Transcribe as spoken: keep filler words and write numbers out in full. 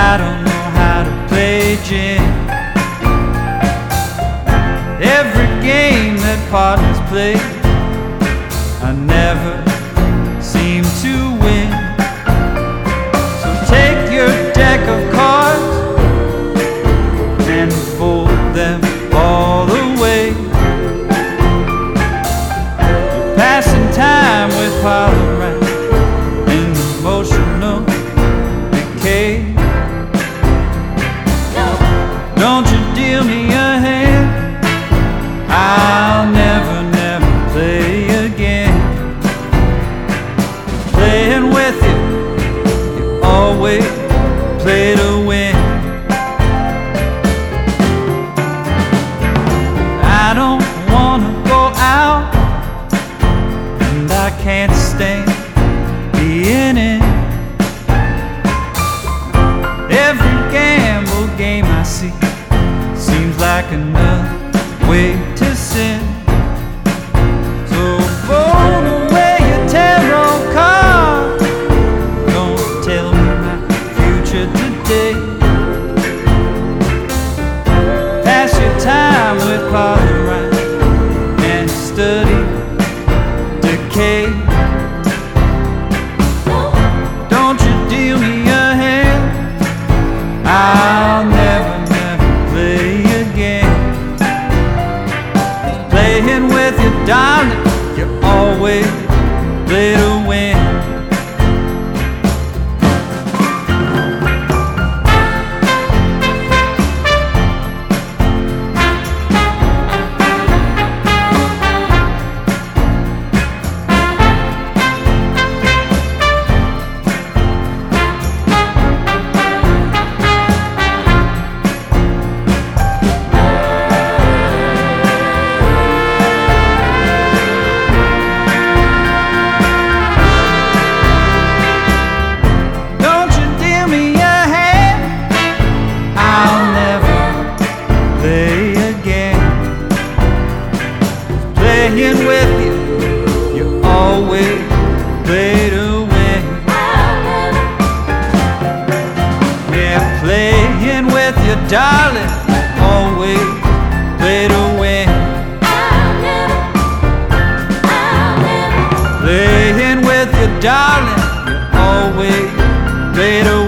I don't know how to play gin. Every game that partners play, I never seem to win. So take your deck of cards and fold them all away. You're passing time with Holloway and emotional decay. Don't you deal me a hand, I'll never, never play again. Playing with you, you always play to win. I don't wanna go out, and I can't stand being in. Every gamble game I see seems like another way to sin. So fold away your tarot card, don't tell me my future today. Pass your time with Polaroid and study decay. Don't you deal me a hand, I'll never, never play again. Playing with you, darling, you always play to win. Playing with you, you always play to win. Yeah, playing with you, darling, always play to win. Playing with you, darling, you always play to win.